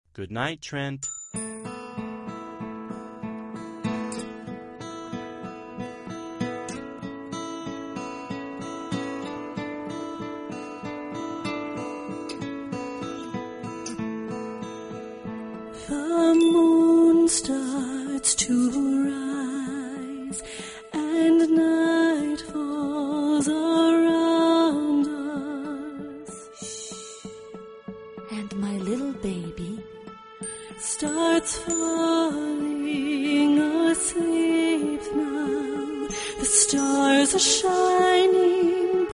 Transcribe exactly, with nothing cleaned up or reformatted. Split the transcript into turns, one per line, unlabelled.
Good night, Trent.
The moon starts to rise, and night falls around us.
And my little baby
starts falling asleep now. The stars are shining